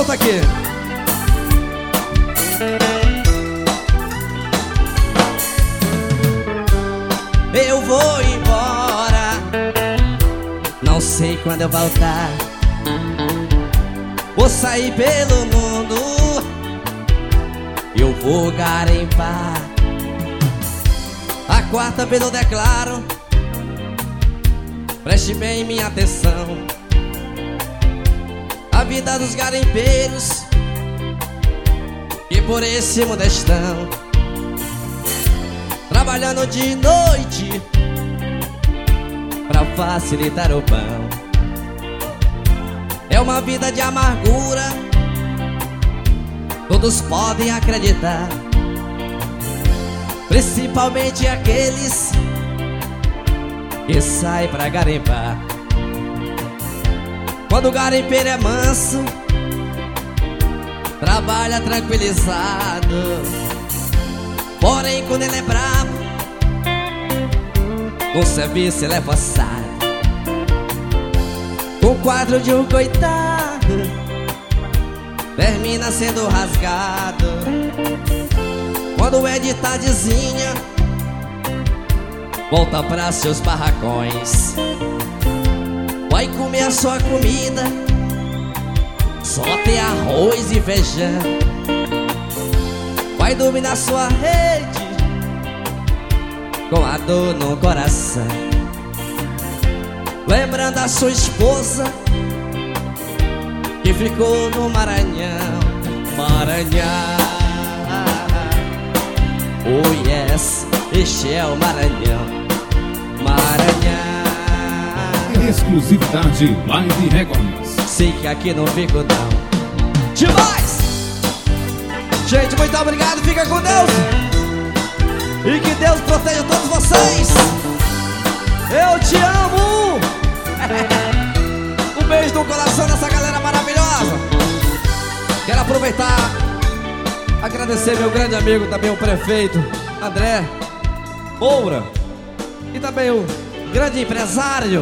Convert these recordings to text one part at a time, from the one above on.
junto aqui. Eu vou embora, não sei quando eu voltar. Vou sair pelo mundo, eu vou garimpar. A quarta vez eu declaro, preste bem minha atenção. A vida dos garimpeiros que por esse mundo estão, trabalhando de noite pra facilitar o pão. É uma vida de amargura, todos podem acreditar, principalmente aqueles que saem pra garimpar. Quando o garimpeiro é manso, trabalha tranquilizado. Porém, quando ele é bravo, no serviço ele é forçado. O quadro de um coitado termina sendo rasgado quando é de tardezinha volta pra seus barracões. Vai comer a sua comida, só tem arroz e feijão. Vai dormir na sua rede com a dor no coração, lembrando a sua esposa que ficou no Maranhão. Maranhão, oh yes, este é o Maranhão. Maranhão, exclusividade Live Records. sei que aqui não fico não. Demais! Gente, muito obrigado, fica com Deus. E que Deus proteja todos vocês. Eu te amo. Um beijo no coração dessa galera maravilhosa. Quero aproveitar, agradecer meu grande amigo, também o prefeito André Moura, e também o grande empresário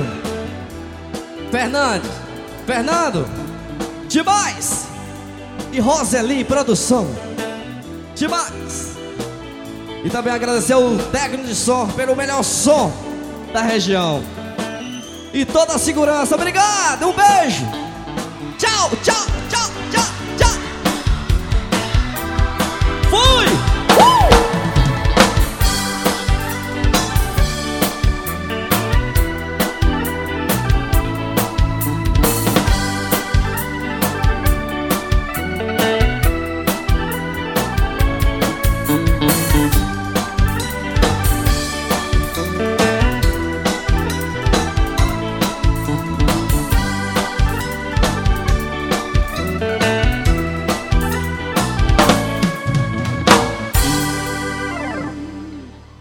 Fernando demais, e Roseli Produção demais. E também agradecer o técnico de som pelo melhor som da região e toda a segurança. Obrigado, um beijo. Tchau, tchau, tchau, tchau, tchau. Fui!